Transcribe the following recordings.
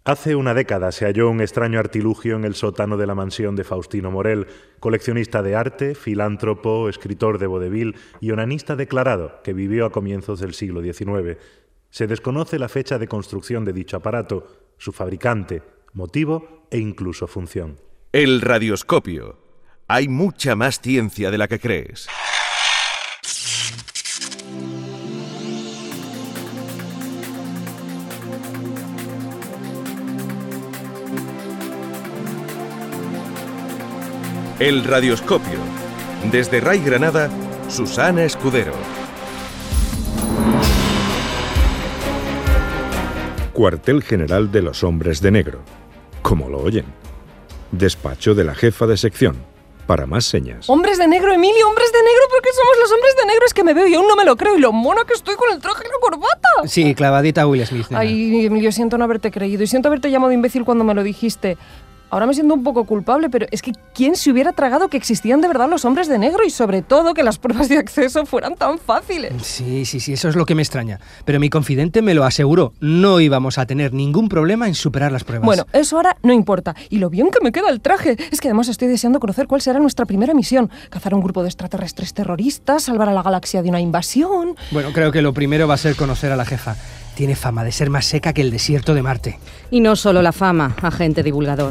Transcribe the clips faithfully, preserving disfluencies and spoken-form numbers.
Hace una década se halló un extraño artilugio en el sótano de la mansión de Faustino Morel, coleccionista de arte, filántropo, escritor de vodevil y onanista declarado que vivió a comienzos del siglo diecinueve. Se desconoce la fecha de construcción de dicho aparato, su fabricante, motivo e incluso función. El radioscopio. Hay mucha más ciencia de la que crees. El radioscopio. Desde Ray Granada, Susana Escudero. Cuartel General de los Hombres de Negro. Como lo oyen. Despacho de la jefa de sección. Para más señas. ¡Hombres de negro, Emilio! ¡Hombres de negro! ¿Por qué somos los hombres de negro? Es que me veo y aún no me lo creo. Y lo mona que estoy con el traje y la corbata. Sí, clavadita Will Smith. Nena. Ay, Emilio, siento no haberte creído. Y siento haberte llamado imbécil cuando me lo dijiste. Ahora me siento un poco culpable, pero es que ¿quién se hubiera tragado que existían de verdad los hombres de negro y sobre todo que las pruebas de acceso fueran tan fáciles? Sí, sí, sí, eso es lo que me extraña. Pero mi confidente me lo aseguró. No íbamos a tener ningún problema en superar las pruebas. Bueno, eso ahora no importa. Y lo bien que me queda el traje. Es que además estoy deseando conocer cuál será nuestra primera misión. Cazar a un grupo de extraterrestres terroristas, salvar a la galaxia de una invasión. Bueno, creo que lo primero va a ser conocer a la jefa. Tiene fama de ser más seca que el desierto de Marte. Y no solo la fama, agente divulgador.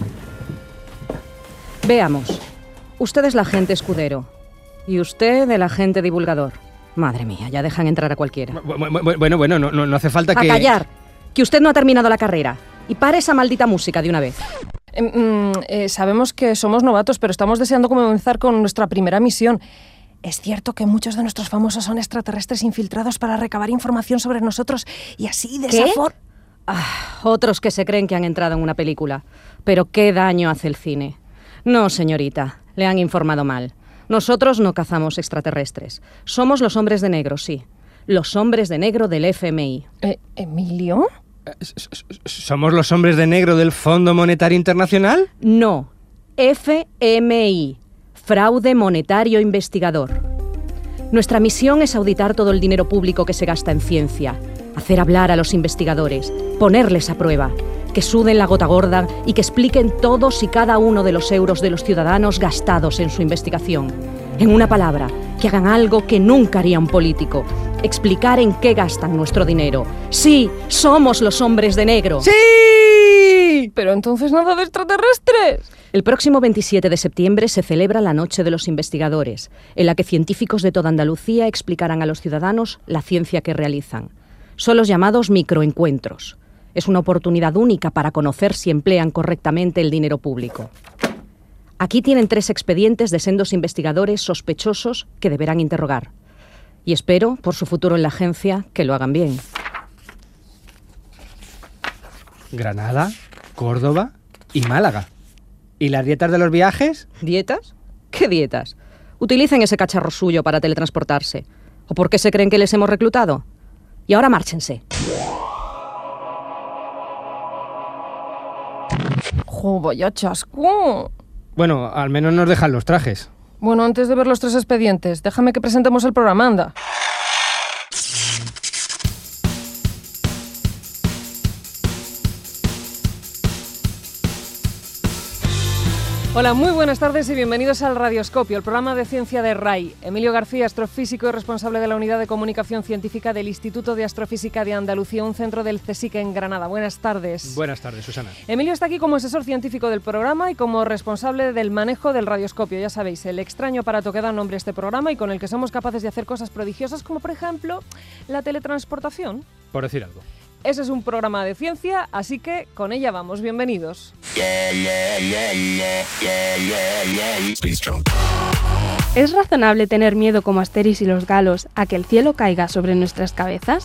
Veamos. Usted es la agente Escudero. Y usted el agente divulgador. Madre mía, ya dejan entrar a cualquiera. Bueno, bueno, bueno no, no, no hace falta que... ¡A callar! Que usted no ha terminado la carrera. Y pare esa maldita música de una vez. Eh, mm, eh, sabemos que somos novatos, pero estamos deseando comenzar con nuestra primera misión. Es cierto que muchos de nuestros famosos son extraterrestres infiltrados para recabar información sobre nosotros y así de ¿Qué? esa forma... Ah, otros que se creen que han entrado en una película. Pero qué daño hace el cine. No, señorita, le han informado mal. Nosotros no cazamos extraterrestres. Somos los hombres de negro, sí. Los hombres de negro del F M I. Eh, ¿Emilio? ¿Somos los hombres de negro del Fondo Monetario Internacional? No, F M I. Fraude Monetario Investigador. Nuestra misión es auditar todo el dinero público que se gasta en ciencia, hacer hablar a los investigadores, ponerles a prueba, que suden la gota gorda y que expliquen todos y cada uno de los euros de los ciudadanos gastados en su investigación. En una palabra, que hagan algo que nunca haría un político, explicar en qué gastan nuestro dinero. Sí, somos los hombres de negro. ¡Sí! Pero entonces nada de extraterrestres. El próximo veintisiete de septiembre se celebra la Noche de los Investigadores, en la que científicos de toda Andalucía explicarán a los ciudadanos la ciencia que realizan. Son los llamados microencuentros. Es una oportunidad única para conocer si emplean correctamente el dinero público. Aquí tienen tres expedientes de sendos investigadores sospechosos que deberán interrogar. Y espero, por su futuro en la agencia, que lo hagan bien. Granada, Córdoba y Málaga. ¿Y las dietas de los viajes? ¿Dietas? ¿Qué dietas? Utilicen ese cacharro suyo para teletransportarse. ¿O por qué se creen que les hemos reclutado? Y ahora márchense. ¡Jo, vaya chasco! Bueno, al menos nos dejan los trajes. Bueno, antes de ver los tres expedientes, déjame que presentemos el programa, anda. Hola, muy buenas tardes y bienvenidos al Radioscopio, el programa de ciencia de RAI. Emilio García, astrofísico y responsable de la Unidad de Comunicación Científica del Instituto de Astrofísica de Andalucía, un centro del CSIC en Granada. Buenas tardes. Buenas tardes, Susana. Emilio está aquí como asesor científico del programa y como responsable del manejo del radioscopio. Ya sabéis, el extraño aparato que da nombre a este programa y con el que somos capaces de hacer cosas prodigiosas como, por ejemplo, la teletransportación. Por decir algo. Ese es un programa de ciencia, así que con ella vamos. Bienvenidos. ¿Es razonable tener miedo como Asterix y los galos a que el cielo caiga sobre nuestras cabezas?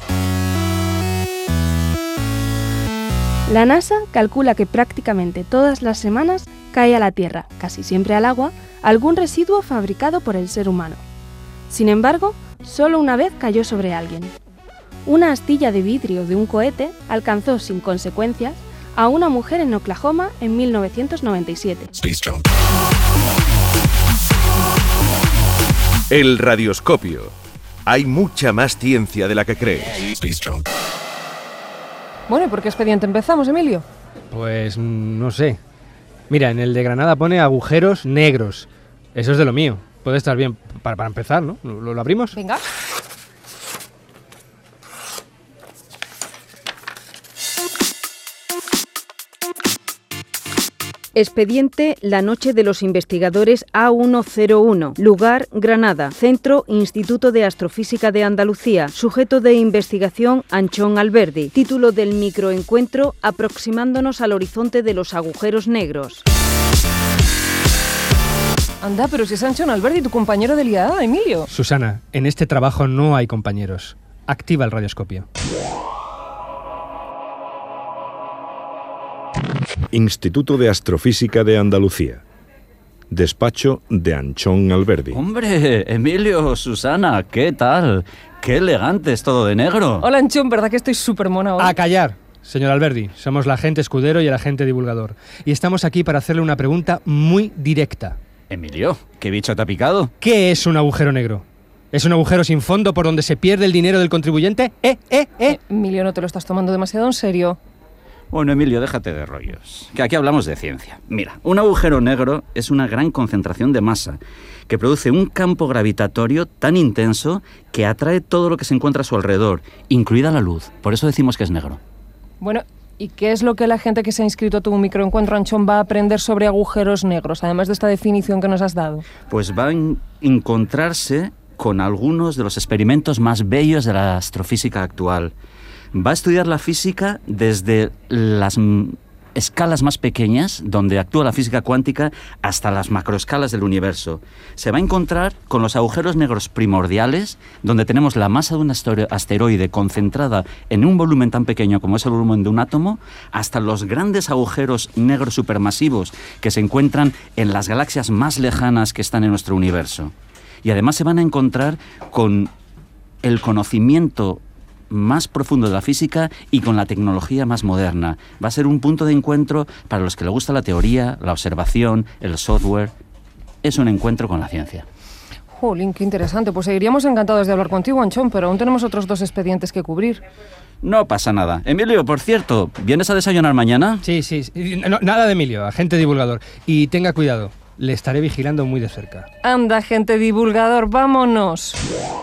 La NASA calcula que prácticamente todas las semanas cae a la Tierra, casi siempre al agua, algún residuo fabricado por el ser humano. Sin embargo, solo una vez cayó sobre alguien. Una astilla de vidrio de un cohete alcanzó sin consecuencias a una mujer en Oklahoma en mil novecientos noventa y siete. El radioscopio. Hay mucha más ciencia de la que crees. Bueno, ¿y por qué expediente empezamos, Emilio? Pues no sé. Mira, en el de Granada pone agujeros negros. Eso es de lo mío. Puede estar bien para, para empezar, ¿no? ¿Lo, lo abrimos? Venga. Expediente La Noche de los Investigadores A ciento uno. Lugar, Granada. Centro, Instituto de Astrofísica de Andalucía. Sujeto de investigación, Anchón Alberdi. Título del microencuentro, Aproximándonos al horizonte de los agujeros negros. Anda, pero si es Anchón Alberdi, tu compañero de liada, Emilio. Susana, en este trabajo no hay compañeros. Activa el radioscopio. Instituto de Astrofísica de Andalucía. Despacho de Anchón Alberdi. Hombre, Emilio, Susana, ¿qué tal? ¡Qué elegante es todo de negro! Hola, Anchón, ¿verdad que estoy súper mona hoy? A callar, señor Alberdi. Somos la agente escudero y el agente divulgador. Y estamos aquí para hacerle una pregunta muy directa. Emilio, ¿qué bicho te ha picado? ¿Qué es un agujero negro? ¿Es un agujero sin fondo por donde se pierde el dinero del contribuyente? ¿Eh, eh, eh? eh Emilio, ¿no te lo estás tomando demasiado en serio? Bueno, Emilio, déjate de rollos, que aquí hablamos de ciencia. Mira, un agujero negro es una gran concentración de masa que produce un campo gravitatorio tan intenso que atrae todo lo que se encuentra a su alrededor, incluida la luz. Por eso decimos que es negro. Bueno, ¿y qué es lo que la gente que se ha inscrito a tu microencuentro, Anchón, va a aprender sobre agujeros negros, además de esta definición que nos has dado? Pues va a encontrarse con algunos de los experimentos más bellos de la astrofísica actual. Va a estudiar la física desde las escalas más pequeñas, donde actúa la física cuántica, hasta las macroescalas del universo. Se va a encontrar con los agujeros negros primordiales, donde tenemos la masa de un asteroide concentrada en un volumen tan pequeño como es el volumen de un átomo, hasta los grandes agujeros negros supermasivos que se encuentran en las galaxias más lejanas que están en nuestro universo. Y además se van a encontrar con el conocimiento más profundo de la física y con la tecnología más moderna. Va a ser un punto de encuentro para los que les gusta la teoría, la observación, el software. Es un encuentro con la ciencia. Jolín, qué interesante. Pues seguiríamos encantados de hablar contigo, Anchón, pero aún tenemos otros dos expedientes que cubrir. No pasa nada. Emilio, por cierto, ¿vienes a desayunar mañana? Sí, sí. sí. No, nada de Emilio, agente divulgador. Y tenga cuidado, le estaré vigilando muy de cerca. Anda, agente divulgador, vámonos.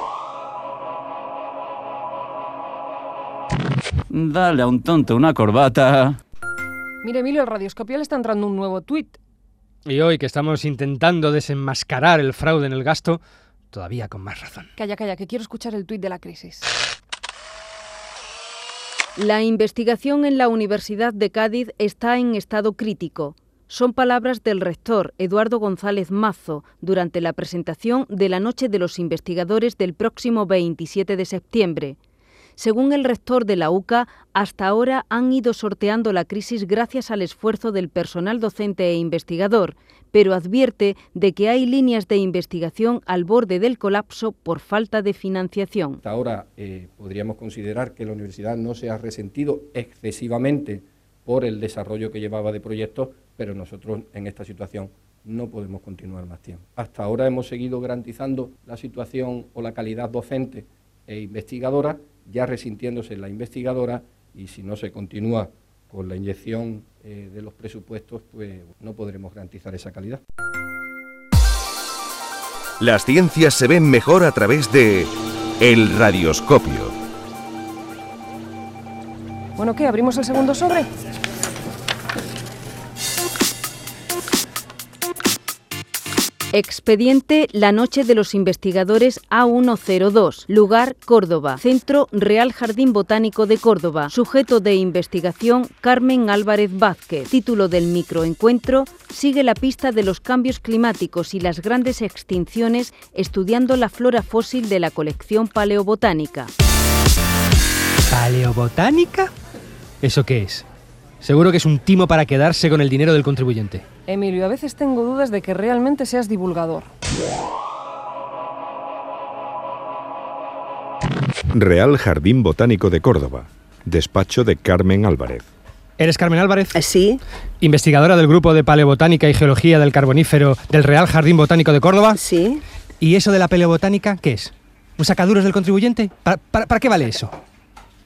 Dale a un tonto una corbata. Mira, Emilio, al radioscopio le está entrando un nuevo tuit. Y hoy que estamos intentando desenmascarar el fraude en el gasto, todavía con más razón. Calla, calla, que quiero escuchar el tuit de la crisis. La investigación en la Universidad de Cádiz está en estado crítico. Son palabras del rector Eduardo González Mazo durante la presentación de la Noche de los Investigadores del próximo veintisiete de septiembre. Según el rector de la U C A, hasta ahora han ido sorteando la crisis gracias al esfuerzo del personal docente e investigador, pero advierte de que hay líneas de investigación al borde del colapso por falta de financiación. Hasta ahora eh, podríamos considerar que la universidad no se ha resentido excesivamente por el desarrollo que llevaba de proyectos, pero nosotros en esta situación no podemos continuar más tiempo. Hasta ahora hemos seguido garantizando la situación o la calidad docente e investigadora, ya resintiéndose la investigadora, y si no se continúa con la inyección eh, de los presupuestos, pues no podremos garantizar esa calidad. Las ciencias se ven mejor a través de El Radioscopio. Bueno, ¿qué? ¿Abrimos el segundo sobre? Expediente La Noche de los Investigadores A ciento dos. Lugar, Córdoba. Centro, Real Jardín Botánico de Córdoba. Sujeto de investigación, Carmen Álvarez Vázquez. Título del microencuentro, Sigue la pista de los cambios climáticos y las grandes extinciones estudiando la flora fósil de la colección paleobotánica. ¿Paleobotánica? ¿Eso qué es? Seguro que es un timo para quedarse con el dinero del contribuyente. Emilio, a veces tengo dudas de que realmente seas divulgador. Real Jardín Botánico de Córdoba. Despacho de Carmen Álvarez. ¿Eres Carmen Álvarez? Sí. ¿Investigadora del Grupo de Paleobotánica y Geología del Carbonífero del Real Jardín Botánico de Córdoba? Sí. ¿Y eso de la paleobotánica qué es? ¿Un sacaduros del contribuyente? ¿Para, para, para qué vale eso?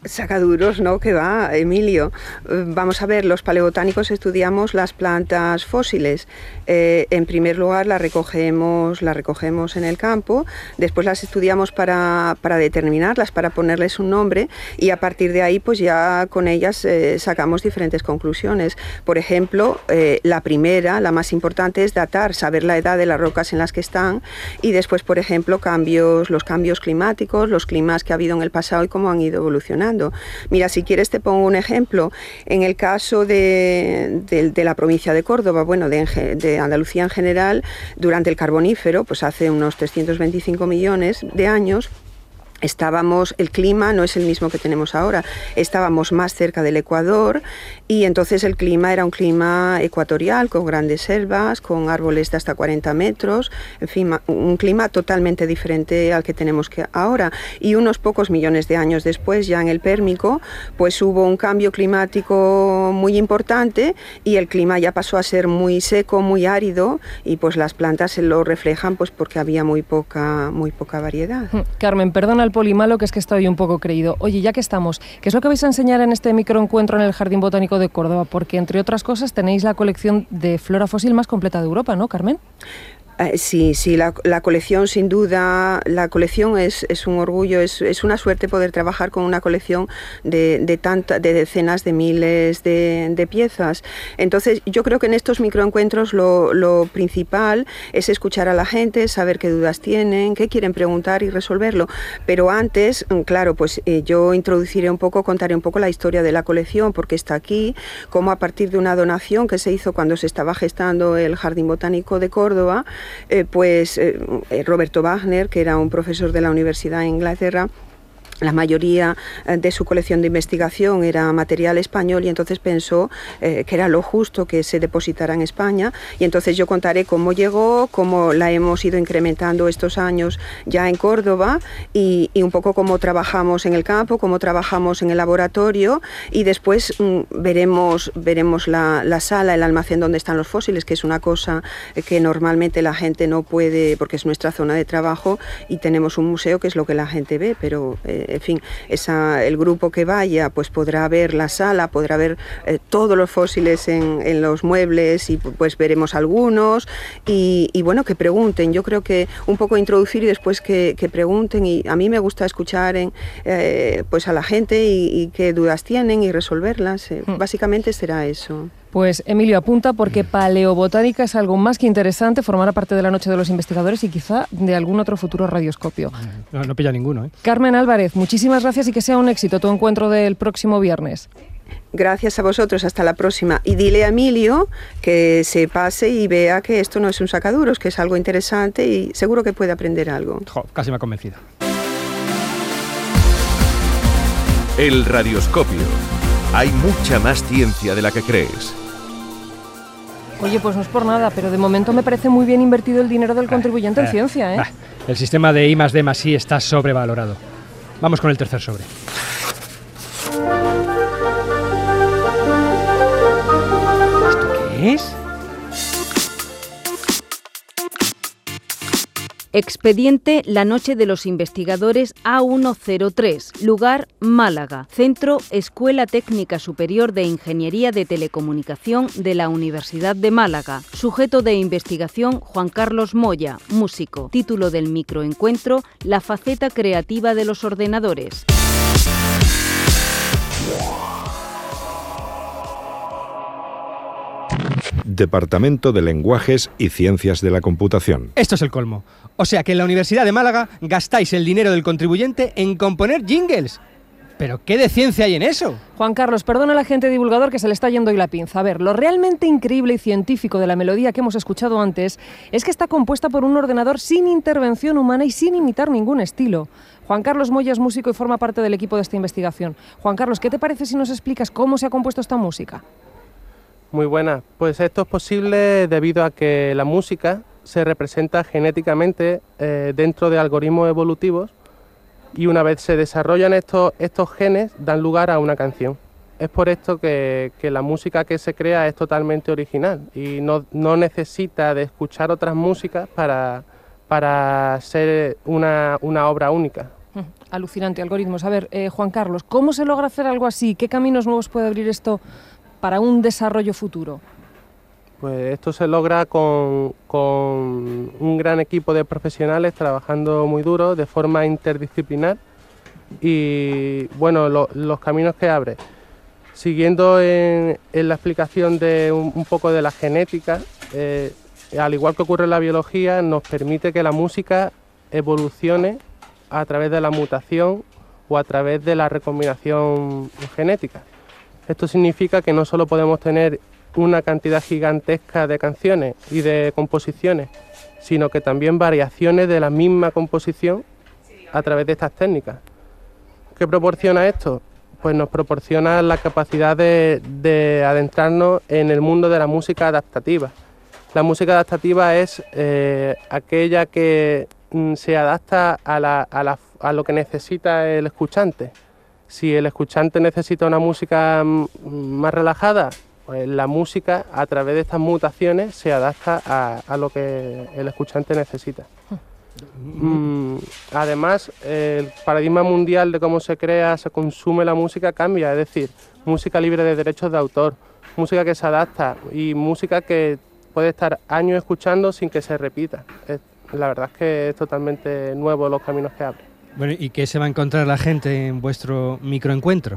Sacaduros, ¿no? Que va, Emilio. Vamos a ver, los paleobotánicos estudiamos las plantas fósiles. Eh, en primer lugar, las recogemos, las recogemos en el campo, después las estudiamos para, para determinarlas, para ponerles un nombre, y a partir de ahí, pues ya con ellas eh, sacamos diferentes conclusiones. Por ejemplo, eh, la primera, la más importante, es datar, saber la edad de las rocas en las que están, y después, por ejemplo, cambios, los cambios climáticos, los climas que ha habido en el pasado y cómo han ido evolucionando. Mira, si quieres te pongo un ejemplo. En el caso de, de, de la provincia de Córdoba, bueno, de, de Andalucía en general, durante el Carbonífero, pues hace unos trescientos veinticinco millones de años, estábamos, el clima no es el mismo que tenemos ahora, estábamos más cerca del Ecuador y entonces el clima era un clima ecuatorial, con grandes selvas, con árboles de hasta cuarenta metros, en fin, un clima totalmente diferente al que tenemos que ahora. Y unos pocos millones de años después, ya en el Pérmico, pues hubo un cambio climático muy importante y el clima ya pasó a ser muy seco, muy árido, y pues las plantas se lo reflejan pues porque había muy poca, muy poca variedad. Carmen, perdona el polimalo, que es que estoy un poco creído. Oye, ya que estamos, ¿qué es lo que vais a enseñar en este microencuentro en el Jardín Botánico de Córdoba? Porque, entre otras cosas, tenéis la colección de flora fósil más completa de Europa, ¿no, Carmen? Eh, sí, sí, la, la colección sin duda, la colección es, es un orgullo, es, es una suerte poder trabajar con una colección de, de, tanta, de decenas de miles de, de piezas. Entonces yo creo que en estos microencuentros lo, lo principal es escuchar a la gente, saber qué dudas tienen, qué quieren preguntar y resolverlo. Pero antes, claro, pues eh, yo introduciré un poco, contaré un poco la historia de la colección, porque está aquí, cómo a partir de una donación que se hizo cuando se estaba gestando el Jardín Botánico de Córdoba, Eh, pues eh, Roberto Wagner, que era un profesor de la Universidad en Inglaterra, la mayoría de su colección de investigación era material español y entonces pensó eh, que era lo justo que se depositara en España, y entonces yo contaré cómo llegó, cómo la hemos ido incrementando estos años ya en Córdoba y, y un poco cómo trabajamos en el campo, cómo trabajamos en el laboratorio, y después mm, veremos, veremos la, la sala, el almacén donde están los fósiles, que es una cosa que normalmente la gente no puede, porque es nuestra zona de trabajo y tenemos un museo que es lo que la gente ve, pero eh, en fin, esa, el grupo que vaya pues podrá ver la sala, podrá ver eh, todos los fósiles en, en los muebles y pues veremos algunos y, y bueno, que pregunten. Yo creo que un poco introducir y después que, que pregunten, y a mí me gusta escuchar en, eh, pues a la gente y, y qué dudas tienen y resolverlas. Eh, hmm. Básicamente será eso. Pues Emilio, apunta, porque paleobotánica es algo más que interesante, formará parte de la Noche de los Investigadores y quizá de algún otro futuro radioscopio. No, no pilla ninguno, ¿eh? Carmen Álvarez, muchísimas gracias y que sea un éxito tu encuentro del próximo viernes. Gracias a vosotros, hasta la próxima. Y dile a Emilio que se pase y vea que esto no es un sacaduros, que es algo interesante y seguro que puede aprender algo. Jo, casi me ha convencido. El radioscopio. Hay mucha más ciencia de la que crees. Oye, pues no es por nada, pero de momento me parece muy bien invertido el dinero del contribuyente en ciencia, ¿eh? El sistema de I más D más I está sobrevalorado. Vamos con el tercer sobre. ¿Esto qué es? Expediente La Noche de los Investigadores A ciento tres, lugar Málaga, Centro Escuela Técnica Superior de Ingeniería de Telecomunicación de la Universidad de Málaga. Sujeto de investigación Juan Carlos Moya, músico. Título del microencuentro: La faceta creativa de los ordenadores. Departamento de Lenguajes y Ciencias de la Computación. Esto es el colmo. O sea que en la Universidad de Málaga gastáis el dinero del contribuyente en componer jingles. ¿Pero qué de ciencia hay en eso? Juan Carlos, perdona a la gente divulgador que se le está yendo hoy la pinza. A ver, lo realmente increíble y científico de la melodía que hemos escuchado antes es que está compuesta por un ordenador sin intervención humana y sin imitar ningún estilo. Juan Carlos Moya es músico y forma parte del equipo de esta investigación. Juan Carlos, ¿qué te parece si nos explicas cómo se ha compuesto esta música? Muy buena. Pues esto es posible debido a que la música se representa genéticamente eh, dentro de algoritmos evolutivos y una vez se desarrollan estos, estos genes dan lugar a una canción. Es por esto que, que la música que se crea es totalmente original y no, no necesita de escuchar otras músicas para, para ser una, una obra única. Alucinante, algoritmos. A ver, eh, Juan Carlos, ¿cómo se logra hacer algo así? ¿Qué caminos nuevos puede abrir esto para un desarrollo futuro? Pues esto se logra con, con un gran equipo de profesionales trabajando muy duro, de forma interdisciplinar. Y bueno, lo, los caminos que abre. Siguiendo en, en la explicación de un, un poco de la genética, eh, al igual que ocurre en la biología, nos permite que la música evolucione a través de la mutación o a través de la recombinación genética. Esto significa que no solo podemos tener una cantidad gigantesca de canciones y de composiciones, sino que también variaciones de la misma composición a través de estas técnicas. ¿Qué proporciona esto? Pues nos proporciona la capacidad de, de adentrarnos en el mundo de la música adaptativa. La música adaptativa es eh, aquella que mm, se adapta a, la, a, la, a lo que necesita el escuchante. Si el escuchante necesita una música mm, más relajada, pues la música a través de estas mutaciones se adapta a, a lo que el escuchante necesita. Mm, además, el paradigma mundial de cómo se crea, se consume la música cambia, es decir, música libre de derechos de autor, música que se adapta y música que puede estar años escuchando sin que se repita. Es, la verdad es que es totalmente nuevo los caminos que abre. Bueno, ¿y qué se va a encontrar la gente en vuestro microencuentro?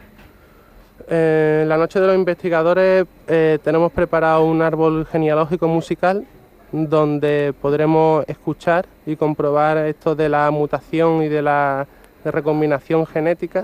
Eh, en la noche de los investigadores eh, tenemos preparado un árbol genealógico musical donde podremos escuchar y comprobar esto de la mutación y de la de recombinación genética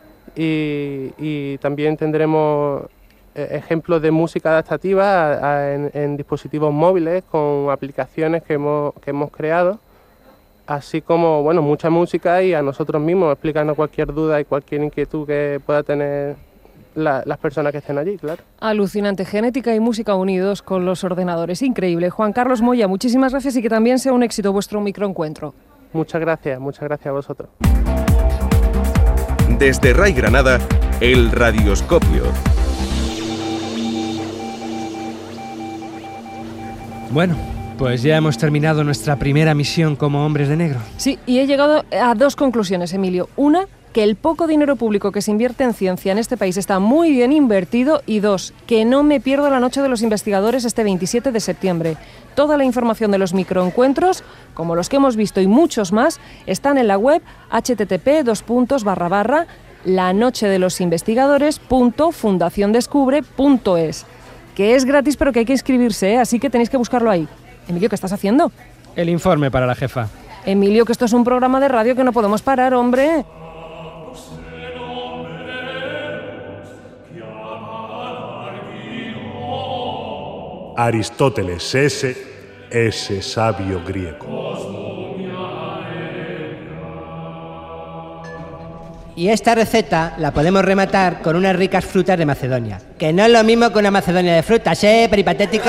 y, y también tendremos ejemplos de música adaptativa a, a, en, en dispositivos móviles con aplicaciones que hemos, que hemos creado, así como bueno, mucha música y a nosotros mismos explicando cualquier duda y cualquier inquietud que pueda tener La, las personas que estén allí, claro. Alucinante, genética y música unidos con los ordenadores, increíble. Juan Carlos Moya, muchísimas gracias y que también sea un éxito vuestro microencuentro. Muchas gracias, muchas gracias a vosotros. Desde RAI Granada, el Radioscopio. Bueno, pues ya hemos terminado nuestra primera misión como hombres de negro. Sí, y he llegado a dos conclusiones, Emilio. Una, que el poco dinero público que se invierte en ciencia en este país está muy bien invertido, y dos, que no me pierdo la noche de los investigadores este veintisiete de septiembre. Toda la información de los microencuentros, como los que hemos visto y muchos más, están en la web h t t p dos puntos barra barra la noche de los investigadores punto fundación descubre punto es, que es gratis pero que hay que inscribirse, ¿eh? Así que tenéis que buscarlo ahí. Emilio, ¿qué estás haciendo? El informe para la jefa. Emilio, que esto es un programa de radio que no podemos parar, hombre. Aristóteles, ese, ese sabio griego. Y esta receta la podemos rematar con unas ricas frutas de Macedonia, que no es lo mismo que una Macedonia de frutas, ¿eh, peripatéticos?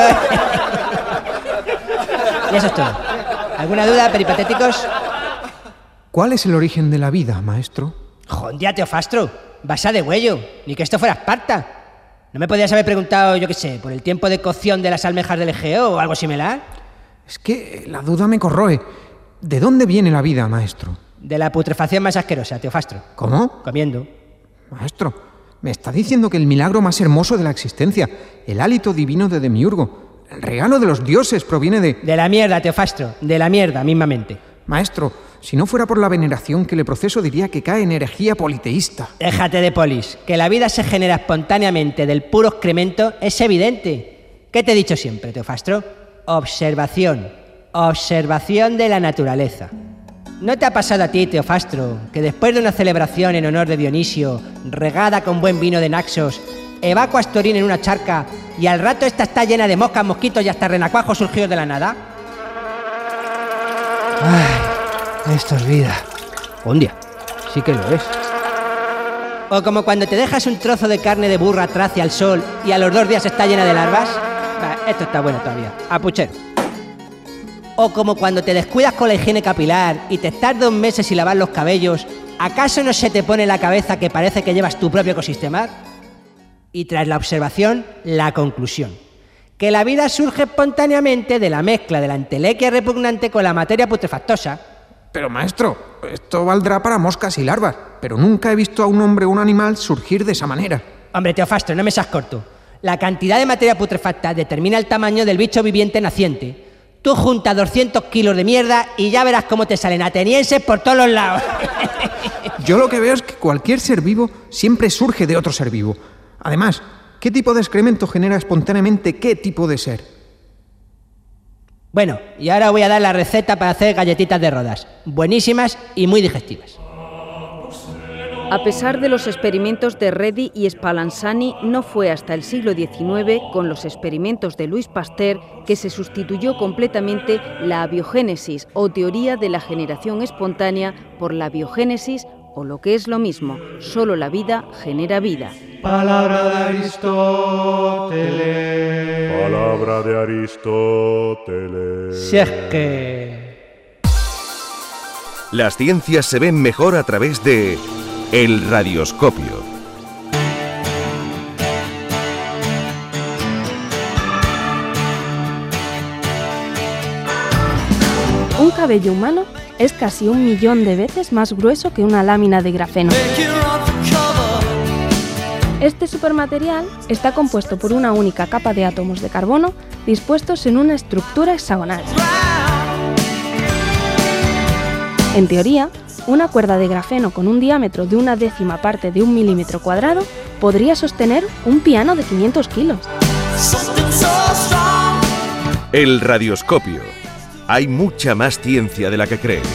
Y eso es todo. ¿Alguna duda, peripatéticos? ¿Cuál es el origen de la vida, maestro? Jondía, Teofastro, basa de huello, ni que esto fuera Esparta. ¿No me podías haber preguntado, yo qué sé, por el tiempo de cocción de las almejas del Egeo o algo similar? Es que la duda me corroe. ¿De dónde viene la vida, maestro? De la putrefacción más asquerosa, Teofastro. ¿Cómo? Comiendo. Maestro, me está diciendo que el milagro más hermoso de la existencia, el hálito divino de Demiurgo, el regalo de los dioses, proviene de... De la mierda, Teofastro, de la mierda, mismamente. Maestro, si no fuera por la veneración que le proceso, diría que cae en herejía politeísta. Déjate de polis, que la vida se genera espontáneamente del puro excremento es evidente. ¿Qué te he dicho siempre, Teofastro? Observación, observación de la naturaleza. ¿No te ha pasado a ti, Teofastro, que después de una celebración en honor de Dionisio, regada con buen vino de Naxos, evacuas tu orina en una charca y al rato esta está llena de moscas, mosquitos y hasta renacuajos surgidos de la nada? Ay, esto es vida. Hondia, sí que lo es. O como cuando te dejas un trozo de carne de burra tracia al sol y a los dos días está llena de larvas. Bah, esto está bueno todavía. A puchero. O como cuando te descuidas con la higiene capilar y te estás dos meses sin lavar los cabellos, ¿acaso no se te pone en la cabeza que parece que llevas tu propio ecosistema? Y tras la observación, la conclusión. Que la vida surge espontáneamente de la mezcla de la entelequia repugnante con la materia putrefactosa. Pero maestro, esto valdrá para moscas y larvas, pero nunca he visto a un hombre o un animal surgir de esa manera. Hombre, Teofastro, no me seas corto. La cantidad de materia putrefacta determina el tamaño del bicho viviente naciente. Tú juntas doscientos kilos de mierda y ya verás cómo te salen atenienses por todos los lados. Yo lo que veo es que cualquier ser vivo siempre surge de otro ser vivo. Además, ¿qué tipo de excremento genera espontáneamente qué tipo de ser? Bueno, y ahora voy a dar la receta para hacer galletitas de Rodas. Buenísimas y muy digestivas. A pesar de los experimentos de Redi y Spallanzani, no fue hasta el siglo diecinueve, con los experimentos de Louis Pasteur, que se sustituyó completamente la abiogénesis o teoría de la generación espontánea por la biogénesis, o lo que es lo mismo, solo la vida genera vida. Palabra de Aristóteles. Palabra de Aristóteles. Si es que... Las ciencias se ven mejor a través de El Radioscopio. Un cabello humano es casi un millón de veces más grueso que una lámina de grafeno. Este supermaterial está compuesto por una única capa de átomos de carbono dispuestos en una estructura hexagonal. En teoría, una cuerda de grafeno con un diámetro de una décima parte de un milímetro cuadrado podría sostener un piano de quinientos kilos. El Radioscopio. Hay mucha más ciencia de la que cree.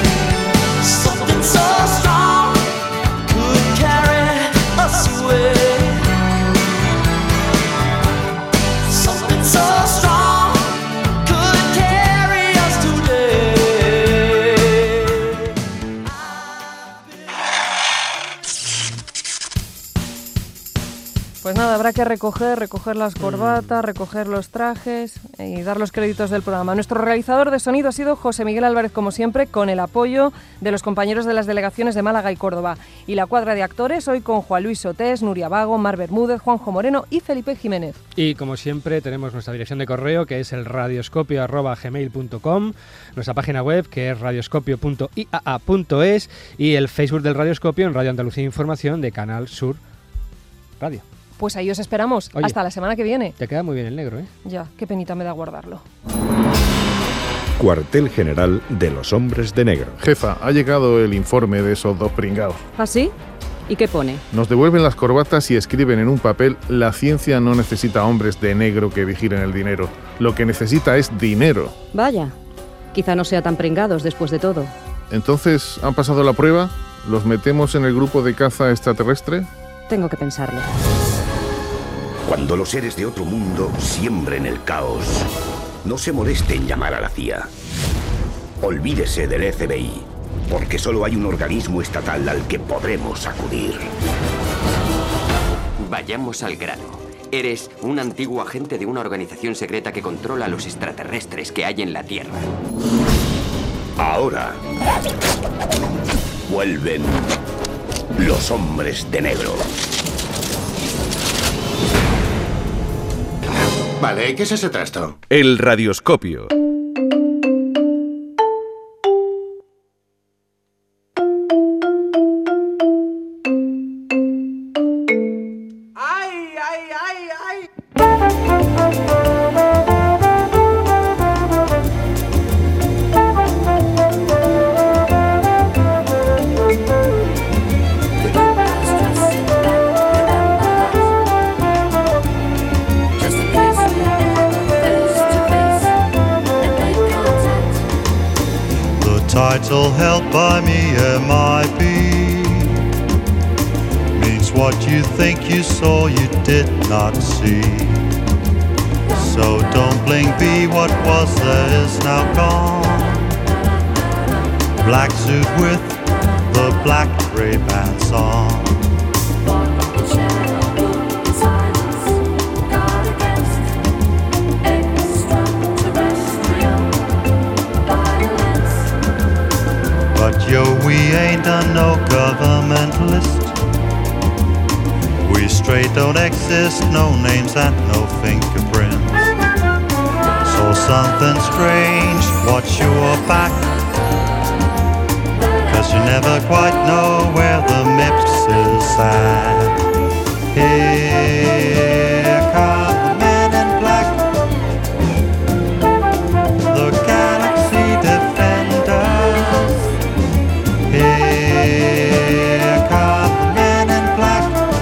Pues nada, habrá que recoger, recoger las corbatas, recoger los trajes y dar los créditos del programa. Nuestro realizador de sonido ha sido José Miguel Álvarez, como siempre, con el apoyo de los compañeros de las delegaciones de Málaga y Córdoba. Y la cuadra de actores hoy con Juan Luis Sotés, Nuria Vago, Mar Bermúdez, Juanjo Moreno y Felipe Jiménez. Y como siempre tenemos nuestra dirección de correo, que es el radioscopio arroba gmail punto com, nuestra página web, que es radioscopio punto i a a punto es, y el Facebook del Radioscopio en Radio Andalucía Información de Canal Sur Radio. Pues ahí os esperamos. Oye, hasta la semana que viene. Te queda muy bien el negro, ¿eh? Ya, qué penita me da guardarlo. Cuartel General de los Hombres de Negro. Jefa, ha llegado el informe de esos dos pringados. ¿Ah, sí? ¿Y qué pone? Nos devuelven las corbatas y escriben en un papel: la ciencia no necesita hombres de negro que vigilen el dinero. Lo que necesita es dinero. Vaya, quizá no sea tan pringados después de todo. Entonces, ¿han pasado la prueba? ¿Los metemos en el grupo de caza extraterrestre? Tengo que pensarlo. Cuando los seres de otro mundo siembren el caos, no se moleste en llamar a la C I A. Olvídese del F B I, porque solo hay un organismo estatal al que podremos acudir. Vayamos al grano. Eres un antiguo agente de una organización secreta que controla a los extraterrestres que hay en la Tierra. Ahora vuelven los hombres de negro. Vale, ¿qué es ese trasto? El Radioscopio. ¡Ay, ay, ay, ay! Title held by me, M I B, means what you think you saw you did not see. So don't blink, be what was there is now gone. Black suit with the black Ray-Bans on. But yo, we ain't done no governmentalist. We straight don't exist, no names and no fingerprints. So something strange, watch your back. 'cause you never quite know where the Mips is at. Here come the men in black, the Galaxy Defenders. Here come the men in black,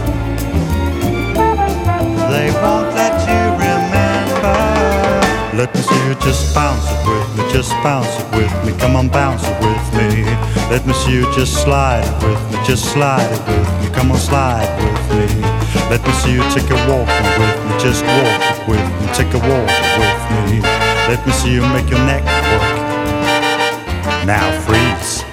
they won't let you remember. Let me see you just bounce it with me, just bounce it with me, come on bounce it with me. Let me see you just slide it with me, just slide it with me, come on slide with me. Let me see you take a walk with me, just walk it with me, take a walk with me. Let me see you make your neck work. Now freeze.